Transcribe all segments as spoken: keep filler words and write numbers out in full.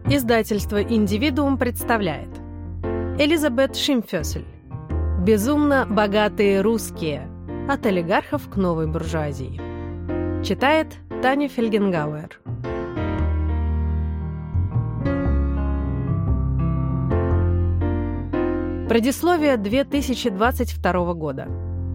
Издательство «Индивидуум» представляет Элизабет Шимфёсель. «Безумно богатые русские. От олигархов к новой буржуазии». Читает Таня Фельгенгауэр. Предисловие две тысячи двадцать второго года.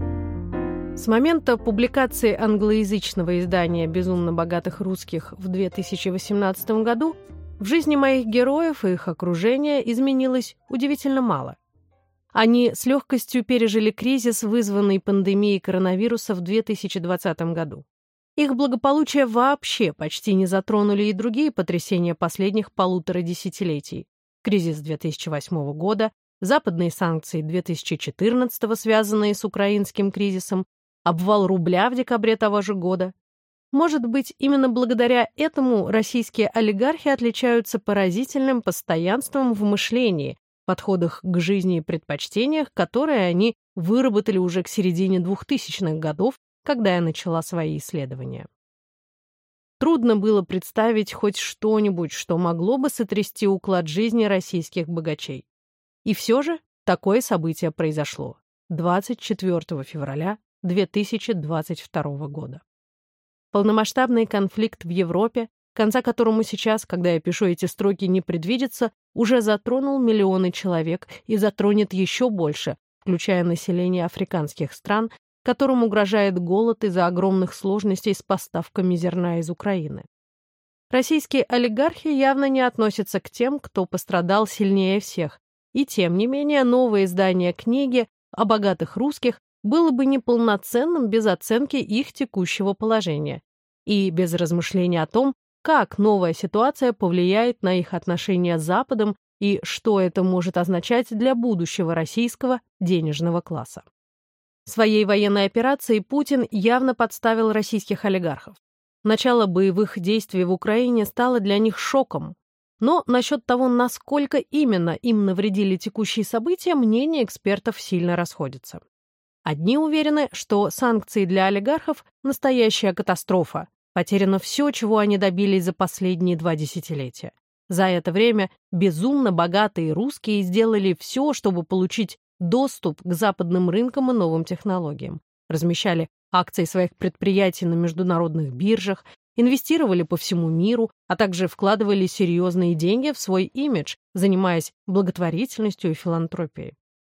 С момента публикации англоязычного издания «Безумно богатых русских» в две тысячи восемнадцатом году в жизни моих героев и их окружения изменилось удивительно мало. Они с легкостью пережили кризис, вызванный пандемией коронавируса в две тысячи двадцатом году. Их благополучие вообще почти не затронули и другие потрясения последних полутора десятилетий. Кризис две тысячи восьмого года, западные санкции две тысячи четырнадцатого, связанные с украинским кризисом, обвал рубля в декабре того же года. Может быть, именно благодаря этому российские олигархи отличаются поразительным постоянством в мышлении, подходах к жизни и предпочтениях, которые они выработали уже к середине двухтысячных годов, когда я начала свои исследования. Трудно было представить хоть что-нибудь, что могло бы сотрясти уклад жизни российских богачей. И все же такое событие произошло двадцать четвёртого февраля две тысячи двадцать второго года. Полномасштабный конфликт в Европе, конца которому сейчас, когда я пишу эти строки, не предвидится, уже затронул миллионы человек и затронет еще больше, включая население африканских стран, которым угрожает голод из-за огромных сложностей с поставками зерна из Украины. Российские олигархи явно не относятся к тем, кто пострадал сильнее всех, и тем не менее новое издание книги о богатых русских было бы неполноценным без оценки их текущего положения и без размышления о том, как новая ситуация повлияет на их отношения с Западом и что это может означать для будущего российского денежного класса. Своей военной операцией Путин явно подставил российских олигархов. Начало боевых действий в Украине стало для них шоком. Но насчет того, насколько именно им навредили текущие события, мнения экспертов сильно расходятся. Одни уверены, что санкции для олигархов – настоящая катастрофа. Потеряно все, чего они добились за последние два десятилетия. За это время безумно богатые русские сделали все, чтобы получить доступ к западным рынкам и новым технологиям. Размещали акции своих предприятий на международных биржах, инвестировали по всему миру, а также вкладывали серьезные деньги в свой имидж, занимаясь благотворительностью и филантропией.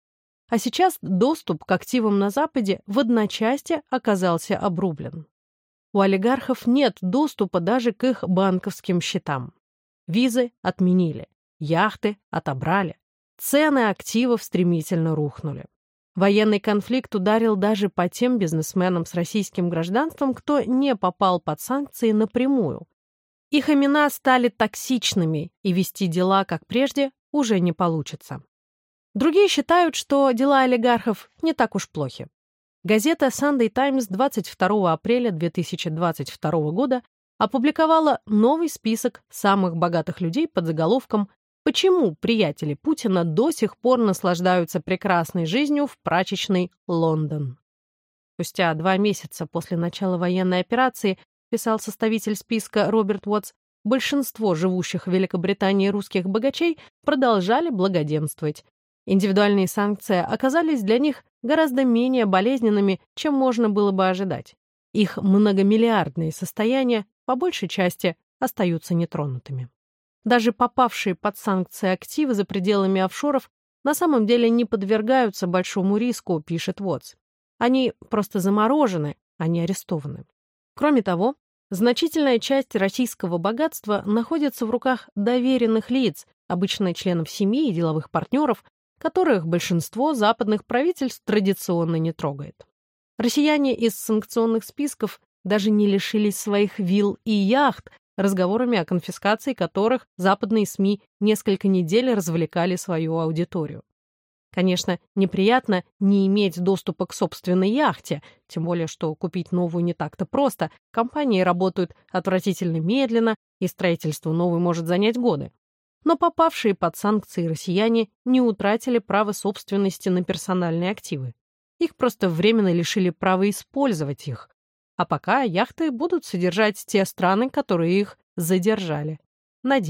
А сейчас доступ к активам на Западе в одночасье оказался обрублен. У олигархов нет доступа даже к их банковским счетам. Визы отменили, яхты отобрали, цены активов стремительно рухнули. Военный конфликт ударил даже по тем бизнесменам с российским гражданством, кто не попал под санкции напрямую. Их имена стали токсичными, и вести дела, как прежде, уже не получится. Другие считают, что дела олигархов не так уж плохи. Газета Sunday Times двадцать второго апреля две тысячи двадцать второго года опубликовала новый список самых богатых людей под заголовком «Почему приятели Путина до сих пор наслаждаются прекрасной жизнью в прачечной Лондон?». Спустя два месяца после начала военной операции, писал составитель списка Роберт Уотс, большинство живущих в Великобритании русских богачей продолжали благоденствовать. Индивидуальные санкции оказались для них гораздо менее болезненными, чем можно было бы ожидать. Их многомиллиардные состояния, по большей части, остаются нетронутыми. Даже попавшие под санкции активы за пределами офшоров на самом деле не подвергаются большому риску, пишет Уотс. Они просто заморожены, а не арестованы. Кроме того, значительная часть российского богатства находится в руках доверенных лиц, обычно членов семьи и деловых партнеров, которых большинство западных правительств традиционно не трогает. Россияне из санкционных списков даже не лишились своих вилл и яхт, разговорами о конфискации которых западные СМИ несколько недель развлекали свою аудиторию. Конечно, неприятно не иметь доступа к собственной яхте, тем более, что купить новую не так-то просто, компании работают отвратительно медленно, и строительство новой может занять годы. Но попавшие под санкции россияне не утратили право собственности на персональные активы. Их просто временно лишили права использовать их. А пока яхты будут содержать те страны, которые их задержали, на деньги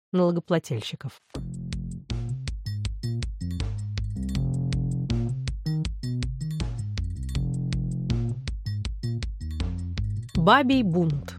налогоплательщиков. Бабий бунт.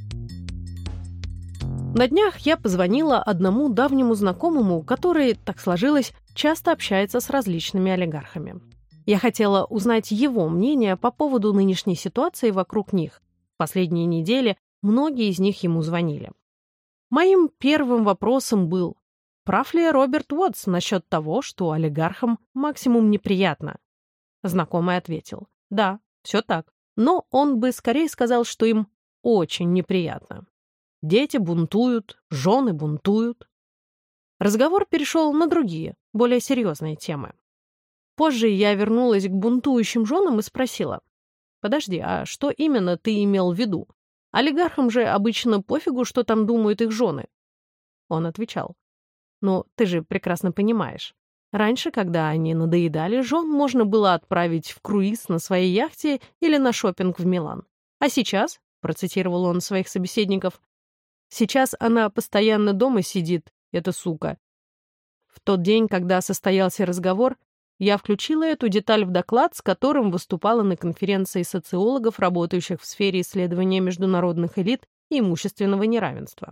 На днях я позвонила одному давнему знакомому, который, так сложилось, часто общается с различными олигархами. Я хотела узнать его мнение по поводу нынешней ситуации вокруг них. В последние недели многие из них ему звонили. Моим первым вопросом был, прав ли Роберт Уотс насчет того, что олигархам максимум неприятно? Знакомый ответил, да, все так, но он бы скорее сказал, что им очень неприятно. Дети бунтуют, жены бунтуют. Разговор перешел на другие, более серьезные темы. Позже я вернулась к бунтующим женам и спросила, «Подожди, а что именно ты имел в виду? Олигархам же обычно пофигу, что там думают их жены». Он отвечал, «Ну, ты же прекрасно понимаешь. Раньше, когда они надоедали, жен можно было отправить в круиз на своей яхте или на шопинг в Милан. А сейчас, — процитировал он своих собеседников, — сейчас она постоянно дома сидит, эта сука». В тот день, когда состоялся разговор, я включила эту деталь в доклад, с которым выступала на конференции социологов, работающих в сфере исследования международных элит и имущественного неравенства.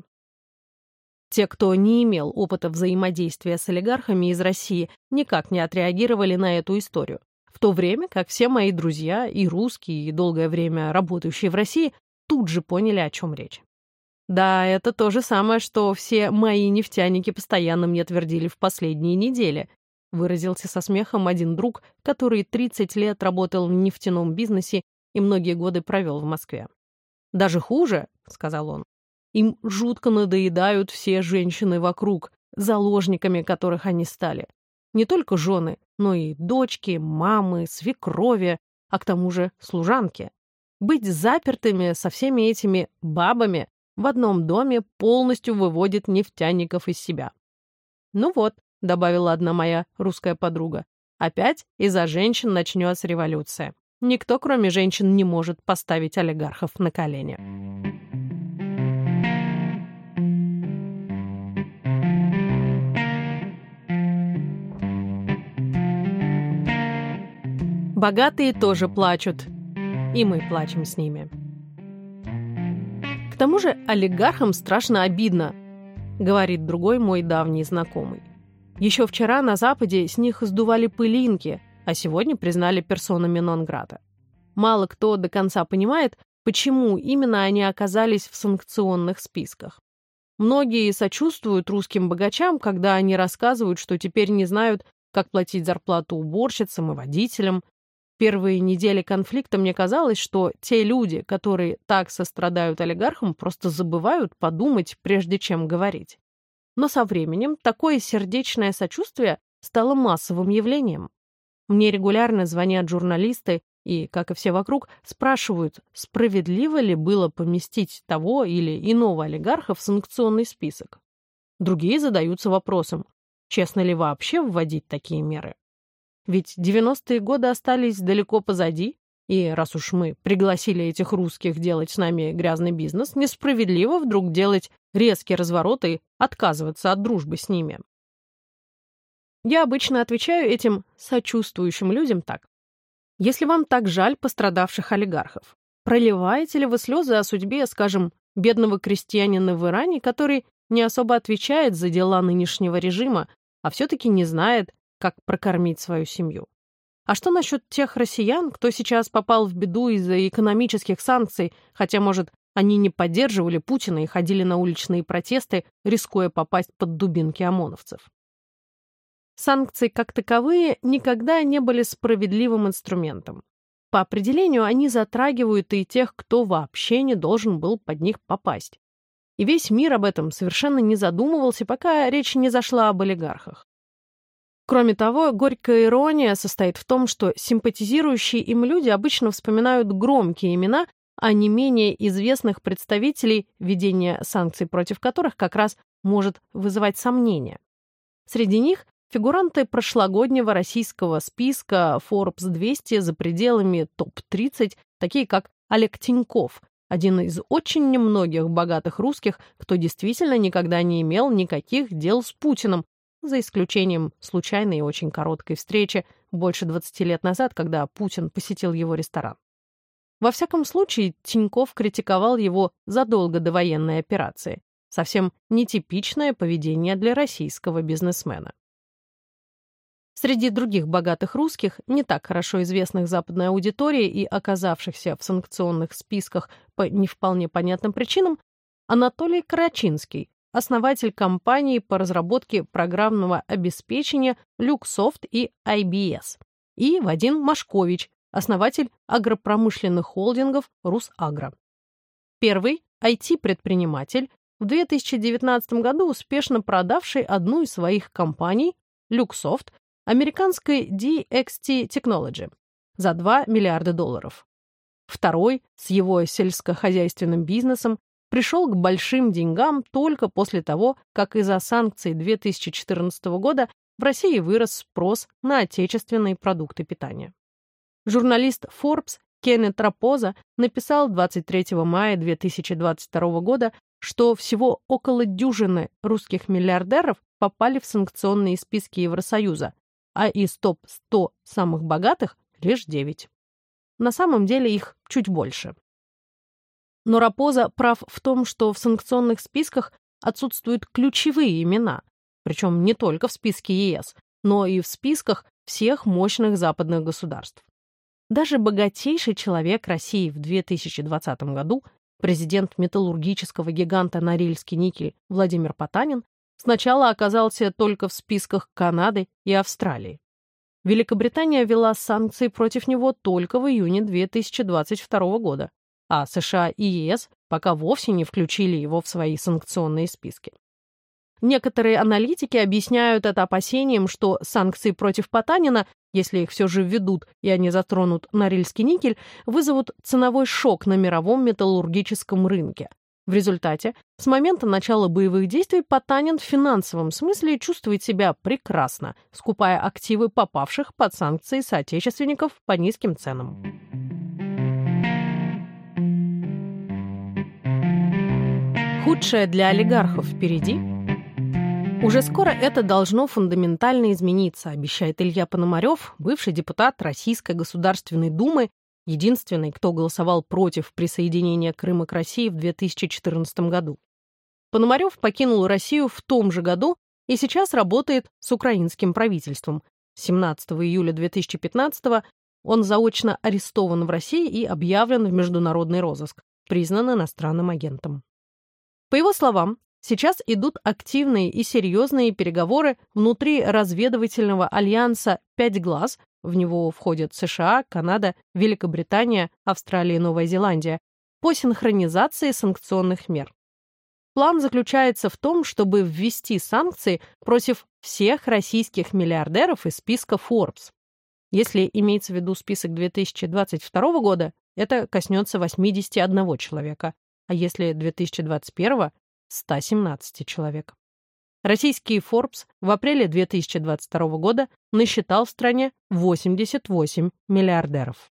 Те, кто не имел опыта взаимодействия с олигархами из России, никак не отреагировали на эту историю, в то время как все мои друзья, и русские, и долгое время работающие в России, тут же поняли, о чем речь. Да, это то же самое, что все мои нефтяники постоянно мне твердили в последние недели, выразился со смехом один друг, который тридцать лет работал в нефтяном бизнесе и многие годы провел в Москве. «Даже хуже», — сказал он, — «им жутко надоедают все женщины вокруг, заложниками которых они стали. Не только жены, но и дочки, мамы, свекрови, а к тому же служанки. Быть запертыми со всеми этими бабами в одном доме полностью выводит нефтяников из себя». «Ну вот», — добавила одна моя русская подруга, «опять из-за женщин начнется революция. Никто, кроме женщин, не может поставить олигархов на колени». Богатые тоже плачут, и мы плачем с ними. К тому же олигархам страшно обидно, говорит другой мой давний знакомый. Еще вчера на Западе с них сдували пылинки, а сегодня признали персонами нон-грата. Мало кто до конца понимает, почему именно они оказались в санкционных списках. Многие сочувствуют русским богачам, когда они рассказывают, что теперь не знают, как платить зарплату уборщицам и водителям. Первые недели конфликта мне казалось, что те люди, которые так сострадают олигархам, просто забывают подумать, прежде чем говорить. Но со временем такое сердечное сочувствие стало массовым явлением. Мне регулярно звонят журналисты и, как и все вокруг, спрашивают, справедливо ли было поместить того или иного олигарха в санкционный список. Другие задаются вопросом, честно ли вообще вводить такие меры. Ведь девяностые годы остались далеко позади, и раз уж мы пригласили этих русских делать с нами грязный бизнес, несправедливо вдруг делать резкий разворот и отказываться от дружбы с ними. Я обычно отвечаю этим сочувствующим людям так. Если вам так жаль пострадавших олигархов, проливаете ли вы слезы о судьбе, скажем, бедного крестьянина в Иране, который не особо отвечает за дела нынешнего режима, а все-таки не знает, как прокормить свою семью? А что насчет тех россиян, кто сейчас попал в беду из-за экономических санкций, хотя, может, они не поддерживали Путина и ходили на уличные протесты, рискуя попасть под дубинки ОМОНовцев? Санкции как таковые никогда не были справедливым инструментом. По определению они затрагивают и тех, кто вообще не должен был под них попасть. И весь мир об этом совершенно не задумывался, пока речь не зашла об олигархах. Кроме того, горькая ирония состоит в том, что симпатизирующие им люди обычно вспоминают громкие имена, а не менее известных представителей, введение санкций против которых как раз может вызывать сомнения. Среди них фигуранты прошлогоднего российского списка Forbes двести за пределами топ тридцать, такие как Олег Тиньков, один из очень немногих богатых русских, кто действительно никогда не имел никаких дел с Путиным, за исключением случайной и очень короткой встречи больше двадцати лет назад, когда Путин посетил его ресторан. Во всяком случае, Тинькофф критиковал его задолго до военной операции. Совсем нетипичное поведение для российского бизнесмена. Среди других богатых русских, не так хорошо известных западной аудитории и оказавшихся в санкционных списках по не вполне понятным причинам, Анатолий Карачинский, основатель компании по разработке программного обеспечения Люксофт и ай би эс, и Вадим Машкович, основатель агропромышленных холдингов Русагро. Первый – ай ти-предприниматель, в две тысячи девятнадцатом году успешно продавший одну из своих компаний, Люксофт, американской ди экс ти Technology, за два миллиарда долларов. Второй, с его сельскохозяйственным бизнесом, пришел к большим деньгам только после того, как из-за санкций две тысячи четырнадцатого года в России вырос спрос на отечественные продукты питания. Журналист Forbes Кеннет Рапоза написал двадцать третьего мая две тысячи двадцать второго года, что всего около дюжины русских миллиардеров попали в санкционные списки Евросоюза, а из топ сто самых богатых лишь девять. На самом деле их чуть больше. Но Рапоза прав в том, что в санкционных списках отсутствуют ключевые имена, причем не только в списке е эс, но и в списках всех мощных западных государств. Даже богатейший человек России в две тысячи двадцатом году, президент металлургического гиганта «Норильский никель» Владимир Потанин, сначала оказался только в списках Канады и Австралии. Великобритания ввела санкции против него только в июне две тысячи двадцать второго года, а США и е эс пока вовсе не включили его в свои санкционные списки. Некоторые аналитики объясняют это опасением, что санкции против Потанина, если их все же введут и они затронут Норильский никель, вызовут ценовой шок на мировом металлургическом рынке. В результате, с момента начала боевых действий Потанин в финансовом смысле чувствует себя прекрасно, скупая активы попавших под санкции соотечественников по низким ценам. Худшее для олигархов впереди? Уже скоро это должно фундаментально измениться, обещает Илья Пономарев, бывший депутат Российской Государственной Думы, единственный, кто голосовал против присоединения Крыма к России в две тысячи четырнадцатом году. Пономарев покинул Россию в том же году и сейчас работает с украинским правительством. семнадцатого июля две тысячи пятнадцатого он заочно арестован в России и объявлен в международный розыск, признан иностранным агентом. По его словам, сейчас идут активные и серьезные переговоры внутри разведывательного альянса «Пять глаз», в него входят США, Канада, Великобритания, Австралия и Новая Зеландия, по синхронизации санкционных мер. План заключается в том, чтобы ввести санкции против всех российских миллиардеров из списка Forbes. Если имеется в виду список две тысячи двадцать второго года, это коснется восьмидесяти одного человека, а если две тысячи двадцать первого – ста семнадцати человек. Российский Forbes в апреле две тысячи двадцать второго года насчитал в стране восемьдесят восемь миллиардеров.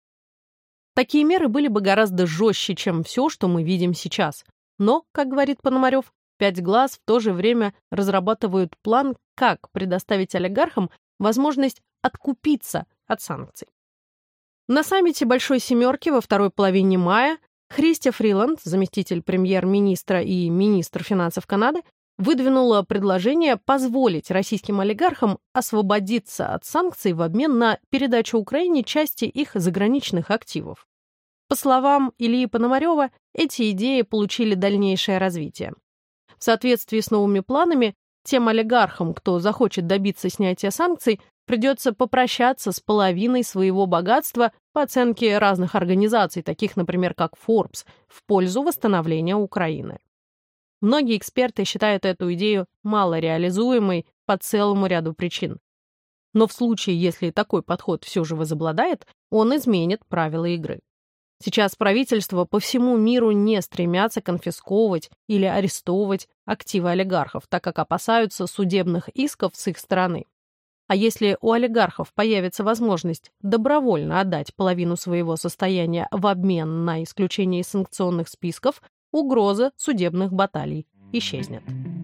Такие меры были бы гораздо жестче, чем все, что мы видим сейчас. Но, как говорит Пономарев, «Пять глаз» в то же время разрабатывают план, как предоставить олигархам возможность откупиться от санкций. На саммите Большой Семерки во второй половине мая Христя Фриланд, заместитель премьер-министра и министр финансов Канады, выдвинула предложение позволить российским олигархам освободиться от санкций в обмен на передачу Украине части их заграничных активов. По словам Ильи Пономарева, эти идеи получили дальнейшее развитие. В соответствии с новыми планами, тем олигархам, кто захочет добиться снятия санкций, придется попрощаться с половиной своего богатства по оценке разных организаций, таких, например, как Forbes, в пользу восстановления Украины. Многие эксперты считают эту идею малореализуемой по целому ряду причин. Но в случае, если такой подход все же возобладает, он изменит правила игры. Сейчас правительства по всему миру не стремятся конфисковывать или арестовывать активы олигархов, так как опасаются судебных исков с их стороны. А если у олигархов появится возможность добровольно отдать половину своего состояния в обмен на исключение из санкционных списков, угроза судебных баталий исчезнет.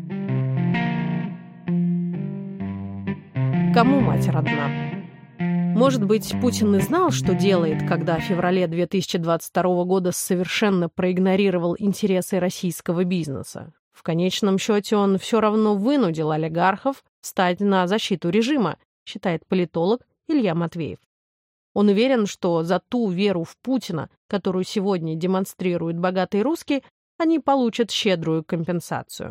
Кому мать родна? Может быть, Путин и знал, что делает, когда в феврале две тысячи двадцать второго года совершенно проигнорировал интересы российского бизнеса. В конечном счете он все равно вынудил олигархов встать на защиту режима, считает политолог Илья Матвеев. Он уверен, что за ту веру в Путина, которую сегодня демонстрируют богатые русские, они получат щедрую компенсацию.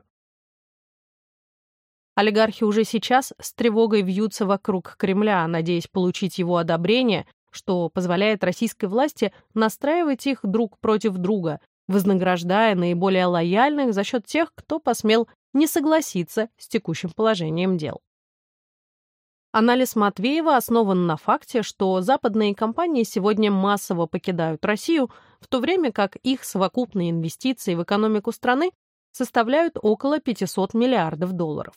Олигархи уже сейчас с тревогой вьются вокруг Кремля, надеясь получить его одобрение, что позволяет российской власти настраивать их друг против друга, вознаграждая наиболее лояльных за счет тех, кто посмел не согласиться с текущим положением дел. Анализ Матвеева основан на факте, что западные компании сегодня массово покидают Россию, в то время как их совокупные инвестиции в экономику страны составляют около пятьсот миллиардов долларов.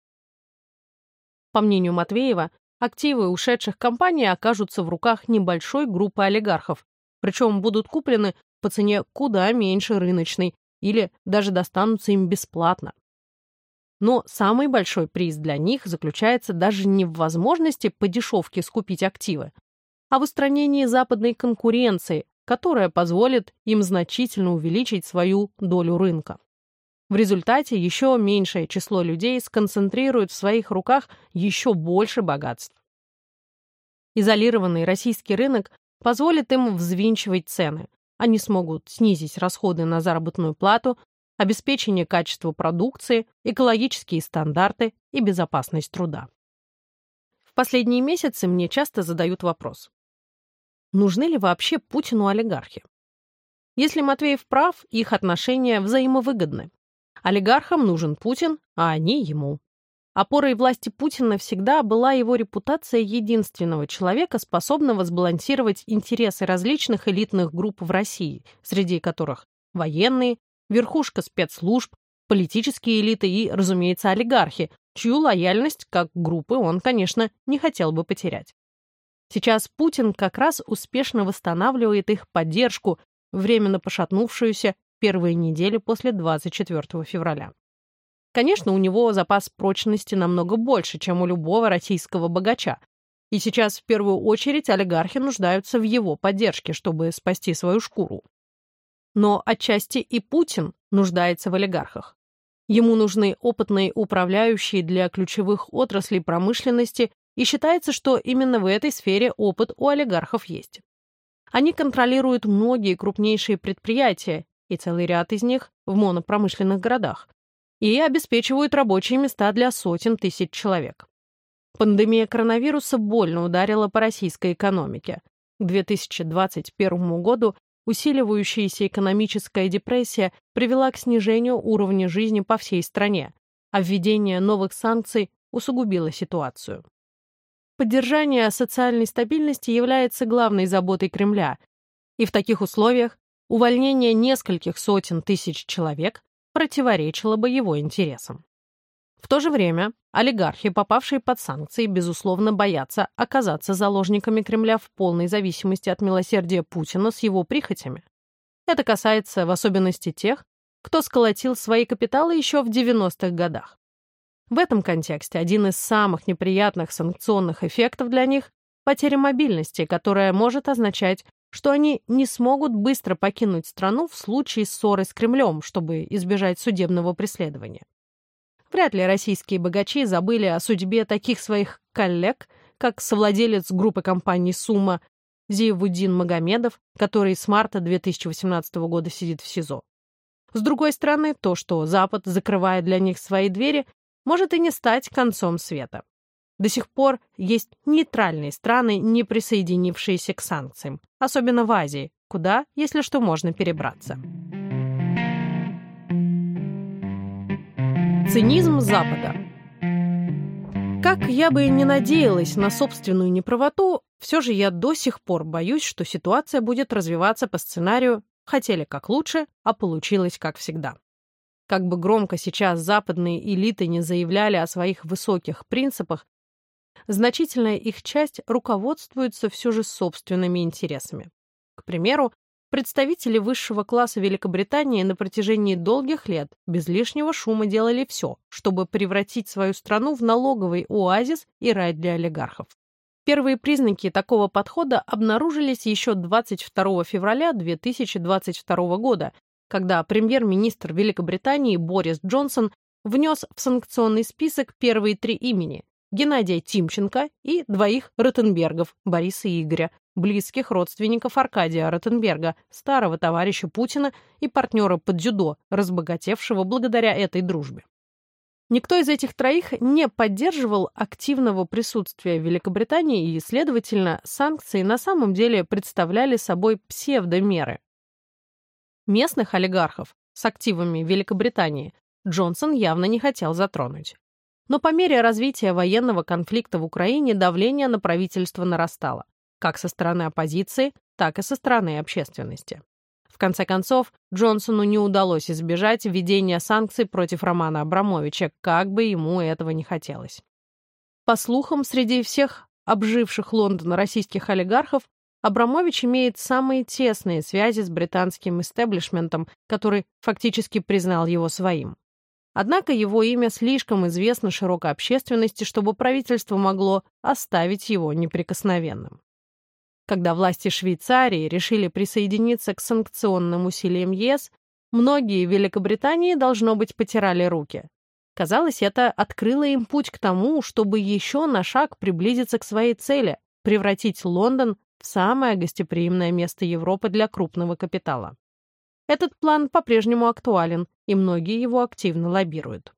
По мнению Матвеева, активы ушедших компаний окажутся в руках небольшой группы олигархов, причем будут куплены по цене куда меньше рыночной или даже достанутся им бесплатно. Но самый большой приз для них заключается даже не в возможности по дешевке скупить активы, а в устранении западной конкуренции, которая позволит им значительно увеличить свою долю рынка. В результате еще меньшее число людей сконцентрирует в своих руках еще больше богатств. Изолированный российский рынок позволит им взвинчивать цены. Они смогут снизить расходы на заработную плату, обеспечение качества продукции, экологические стандарты и безопасность труда. В последние месяцы мне часто задают вопрос: нужны ли вообще Путину олигархи? Если Матвеев прав, их отношения взаимовыгодны. Олигархам нужен Путин, а они ему. Опорой власти Путина всегда была его репутация единственного человека, способного сбалансировать интересы различных элитных групп в России, среди которых военные, верхушка спецслужб, политические элиты и, разумеется, олигархи, чью лояльность как группы он, конечно, не хотел бы потерять. Сейчас Путин как раз успешно восстанавливает их поддержку, временно пошатнувшуюся первые недели после двадцать четвёртого февраля. Конечно, у него запас прочности намного больше, чем у любого российского богача. И сейчас в первую очередь олигархи нуждаются в его поддержке, чтобы спасти свою шкуру. Но отчасти и Путин нуждается в олигархах. Ему нужны опытные управляющие для ключевых отраслей промышленности, и считается, что именно в этой сфере опыт у олигархов есть. Они контролируют многие крупнейшие предприятия, и целый ряд из них в монопромышленных городах, и обеспечивают рабочие места для сотен тысяч человек. Пандемия коронавируса больно ударила по российской экономике. К две тысячи двадцать первому году усиливающаяся экономическая депрессия привела к снижению уровня жизни по всей стране, а введение новых санкций усугубило ситуацию. Поддержание социальной стабильности является главной заботой Кремля, и в таких условиях увольнение нескольких сотен тысяч человек противоречило бы его интересам. В то же время олигархи, попавшие под санкции, безусловно, боятся оказаться заложниками Кремля в полной зависимости от милосердия Путина с его прихотями. Это касается в особенности тех, кто сколотил свои капиталы еще в девяностых годах. В этом контексте один из самых неприятных санкционных эффектов для них – потеря мобильности, которая может означать, что они не смогут быстро покинуть страну в случае ссоры с Кремлем, чтобы избежать судебного преследования. Вряд ли российские богачи забыли о судьбе таких своих коллег, как совладелец группы компаний «Сумма» Зиявуддин Магомедов, который с марта две тысячи восемнадцатого года сидит в СИЗО. С другой стороны, то, что Запад закрывает для них свои двери, может и не стать концом света. До сих пор есть нейтральные страны, не присоединившиеся к санкциям, особенно в Азии, куда, если что, можно перебраться. Цинизм Запада. Как я бы и не надеялась на собственную неправоту, все же я до сих пор боюсь, что ситуация будет развиваться по сценарию «хотели как лучше, а получилось как всегда». Как бы громко сейчас западные элиты не заявляли о своих высоких принципах, значительная их часть руководствуется все же собственными интересами. К примеру, представители высшего класса Великобритании на протяжении долгих лет без лишнего шума делали все, чтобы превратить свою страну в налоговый оазис и рай для олигархов. Первые признаки такого подхода обнаружились еще двадцать второго февраля две тысячи двадцать второго года, когда премьер-министр Великобритании Борис Джонсон внес в санкционный список первые три имени – Геннадия Тимченко и двоих Ротенбергов – Бориса и Игоря, близких родственников Аркадия Ротенберга, старого товарища Путина и партнера по дзюдо, разбогатевшего благодаря этой дружбе. Никто из этих троих не поддерживал активного присутствия Великобритании и, следовательно, санкции на самом деле представляли собой псевдомеры. Местных олигархов с активами Великобритании Джонсон явно не хотел затронуть. Но по мере развития военного конфликта в Украине давление на правительство нарастало, как со стороны оппозиции, так и со стороны общественности. В конце концов, Джонсону не удалось избежать введения санкций против Романа Абрамовича, как бы ему этого не хотелось. По слухам, среди всех обживших Лондон российских олигархов Абрамович имеет самые тесные связи с британским истеблишментом, который фактически признал его своим. Однако его имя слишком известно широкой общественности, чтобы правительство могло оставить его неприкосновенным. Когда власти Швейцарии решили присоединиться к санкционным усилиям ЕС, многие в Великобритании, должно быть, потирали руки. Казалось, это открыло им путь к тому, чтобы еще на шаг приблизиться к своей цели – превратить Лондон в самое гостеприимное место Европы для крупного капитала. Этот план по-прежнему актуален, и многие его активно лоббируют.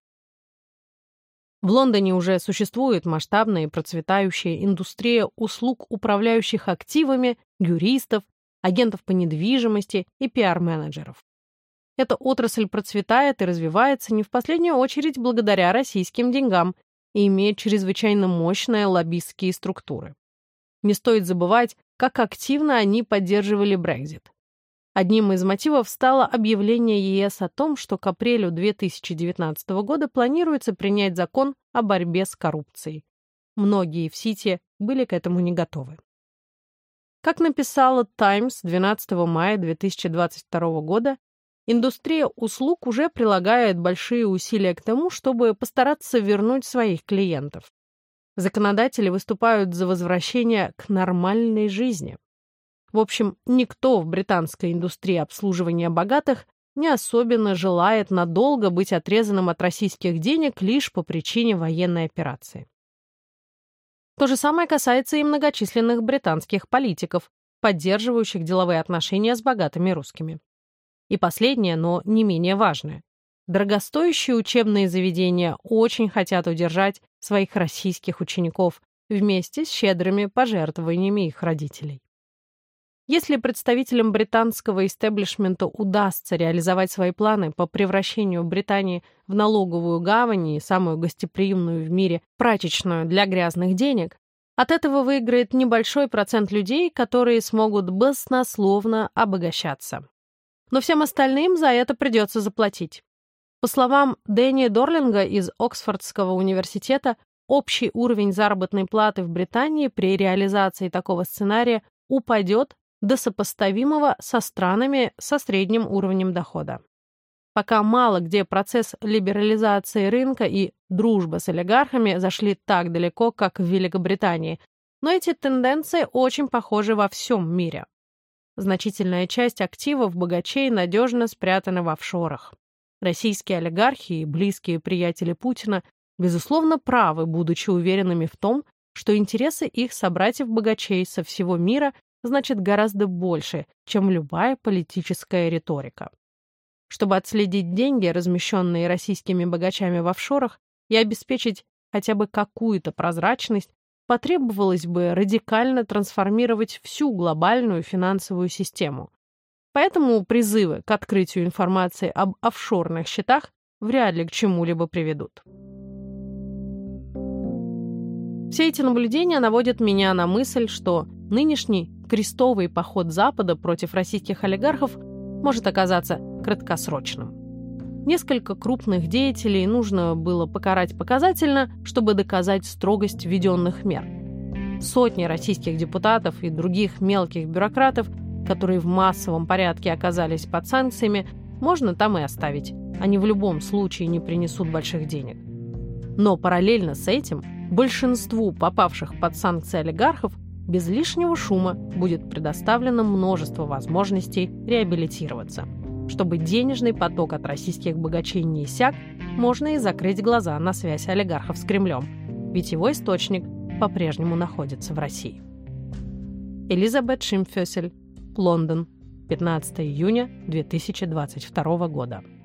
В Лондоне уже существует масштабная и процветающая индустрия услуг управляющих активами, юристов, агентов по недвижимости и пиар-менеджеров. Эта отрасль процветает и развивается не в последнюю очередь благодаря российским деньгам и имеет чрезвычайно мощные лоббистские структуры. Не стоит забывать, как активно они поддерживали Брексит. Одним из мотивов стало объявление ЕС о том, что к апрелю две тысячи девятнадцатого года планируется принять закон о борьбе с коррупцией. Многие в Сити были к этому не готовы. Как написала Times двенадцатого мая две тысячи двадцать второго года, индустрия услуг уже прилагает большие усилия к тому, чтобы постараться вернуть своих клиентов. Законодатели выступают за возвращение к нормальной жизни. В общем, никто в британской индустрии обслуживания богатых не особенно желает надолго быть отрезанным от российских денег лишь по причине военной операции. То же самое касается и многочисленных британских политиков, поддерживающих деловые отношения с богатыми русскими. И последнее, но не менее важное. Дорогостоящие учебные заведения очень хотят удержать своих российских учеников вместе с щедрыми пожертвованиями их родителей. Если представителям британского истеблишмента удастся реализовать свои планы по превращению Британии в налоговую гавань и самую гостеприимную в мире прачечную для грязных денег, от этого выиграет небольшой процент людей, которые смогут баснословно обогащаться. Но всем остальным за это придется заплатить. По словам Дэнни Дорлинга из Оксфордского университета, общий уровень заработной платы в Британии при реализации такого сценария упадет до сопоставимого со странами со средним уровнем дохода. Пока мало где процесс либерализации рынка и дружба с олигархами зашли так далеко, как в Великобритании, но эти тенденции очень похожи во всем мире. Значительная часть активов богачей надежно спрятана в офшорах. Российские олигархи и близкие приятели Путина, безусловно, правы, будучи уверенными в том, что интересы их собратьев-богачей со всего мира значит гораздо больше, чем любая политическая риторика. Чтобы отследить деньги, размещенные российскими богачами в офшорах, и обеспечить хотя бы какую-то прозрачность, потребовалось бы радикально трансформировать всю глобальную финансовую систему. Поэтому призывы к открытию информации об офшорных счетах вряд ли к чему-либо приведут. Все эти наблюдения наводят меня на мысль, что нынешний крестовый поход Запада против российских олигархов может оказаться краткосрочным. Несколько крупных деятелей нужно было покарать показательно, чтобы доказать строгость введенных мер. Сотни российских депутатов и других мелких бюрократов, которые в массовом порядке оказались под санкциями, можно там и оставить. Они в любом случае не принесут больших денег. Но параллельно с этим большинству попавших под санкции олигархов без лишнего шума будет предоставлено множество возможностей реабилитироваться. Чтобы денежный поток от российских богачей не иссяк, можно и закрыть глаза на связь олигархов с Кремлем, ведь его источник по-прежнему находится в России. Элизабет Шимфёсель, Лондон, пятнадцатого июня две тысячи двадцать второго года.